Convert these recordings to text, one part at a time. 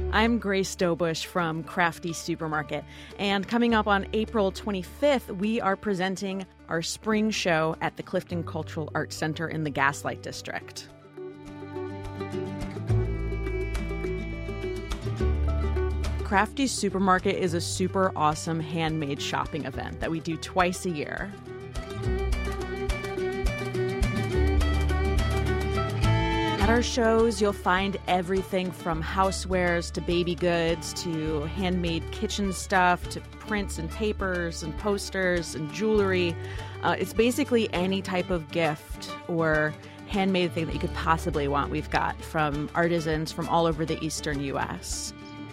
I'm Grace Dobush from Crafty Supermarket, and coming up on April 25th, we are presenting our spring show at the Clifton Cultural Arts Center in the Gaslight District. Crafty Supermarket is a super awesome handmade shopping event that we do twice a year. At our shows, you'll find everything from housewares to baby goods to handmade kitchen stuff to prints and papers and posters and jewelry. It's basically any type of gift or handmade thing that you could possibly want. We've got from artisans from all over the eastern U.S.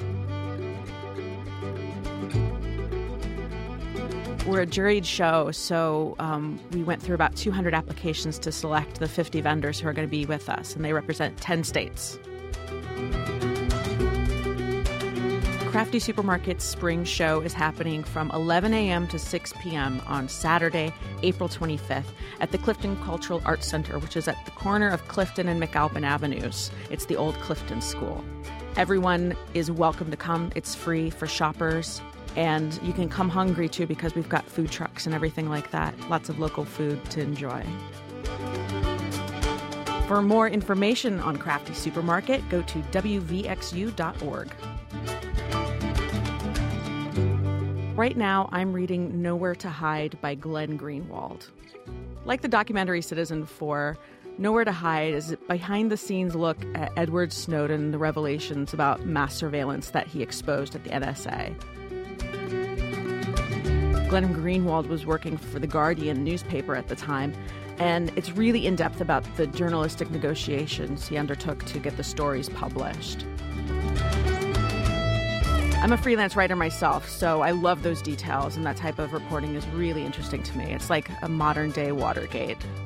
We're a juried show, so we went through about 200 applications to select the 50 vendors who are going to be with us, and they represent 10 states. Crafty Supermarket's spring show is happening from 11 a.m. to 6 p.m. on Saturday, April 25th at the Clifton Cultural Arts Center, which is at the corner of Clifton and McAlpin Avenues. It's the old Clifton School. Everyone is welcome to come. It's free for shoppers. And you can come hungry, too, because we've got food trucks and everything like that. Lots of local food to enjoy. For more information on Crafty Supermarket, go to wvxu.org. Right now, I'm reading Nowhere to Hide by Glenn Greenwald. Like the documentary Citizen 4, Nowhere to Hide is a behind-the-scenes look at Edward Snowden, the revelations about mass surveillance that he exposed at the NSA. Glenn Greenwald was working for The Guardian newspaper at the time, and it's really in-depth about the journalistic negotiations he undertook to get the stories published. I'm a freelance writer myself, so I love those details, and that type of reporting is really interesting to me. It's like a modern-day Watergate.